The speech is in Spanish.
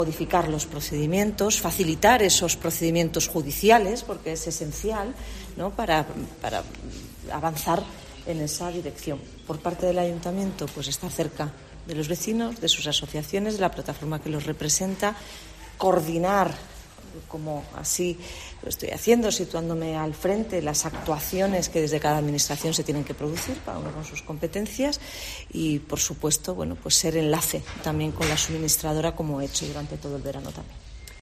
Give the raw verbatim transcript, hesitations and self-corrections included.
modificar los procedimientos, facilitar esos procedimientos judiciales, porque es esencial, ¿no?, para, para avanzar en esa dirección. Por parte del Ayuntamiento, pues estar cerca de los vecinos, de sus asociaciones, de la plataforma que los representa, coordinar, como así lo estoy haciendo, situándome al frente, las actuaciones que desde cada administración se tienen que producir, cada uno con sus competencias, y, por supuesto, bueno, pues ser enlace también con la suministradora, como he hecho durante todo el verano también.